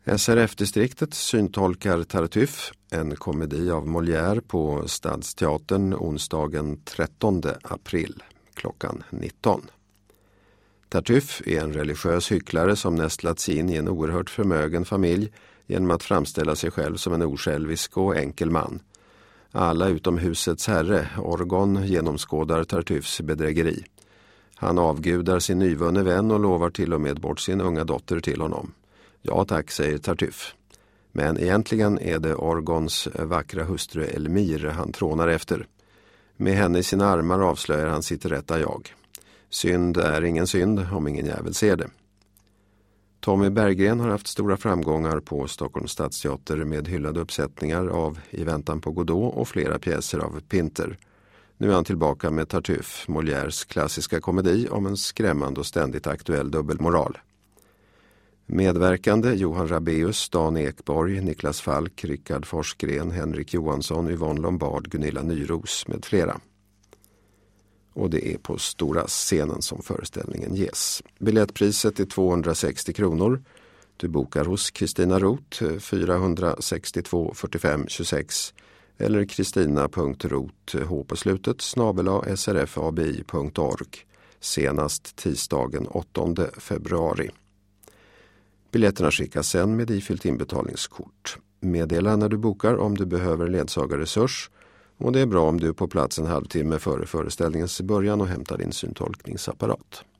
SRF-distriktet syntolkar Tartuffe, en komedi av Molière på Stadsteatern onsdagen 13 april klockan 19. Tartuffe är en religiös hycklare som nästlats in i en oerhört förmögen familj genom att framställa sig själv som en osjälvisk och enkel man. Alla utom husets herre, Orgon, genomskådar Tartuffes bedrägeri. Han avgudar sin nyvunne vän och lovar till och med bort sin unga dotter till honom. Ja tack, säger Tartuffe. Men egentligen är det Orgons vackra hustru Elmire han trånar efter. Med henne i sina armar avslöjar han sitt rätta jag. Synd är ingen synd om ingen jävel ser det. Tommy Berggren har haft stora framgångar på Stockholms stadsteater med hyllade uppsättningar av I väntan på Godot och flera pjäser av Pinter. Nu är han tillbaka med Tartuffe, Molières klassiska komedi om en skrämmande och ständigt aktuell dubbelmoral. Medverkande Johan Rabaeus, Dan Ekborg, Niklas Falk, Rickard Forsgren, Henrik Johansson, Yvonne Lombard, Gunilla Nyros med flera. Och det är på stora scenen som föreställningen ges. Biljettpriset är 260 kronor. Du bokar hos Kristina Roth 462 45 26 eller kristina.roth h på slutet @srfabi.org senast tisdagen 8 februari. Biljetterna skickas sen med ifyllt inbetalningskort. Meddela när du bokar om du behöver ledsagarresurs och det är bra om du är på plats en halvtimme före föreställningens början och hämtar din syntolkningsapparat.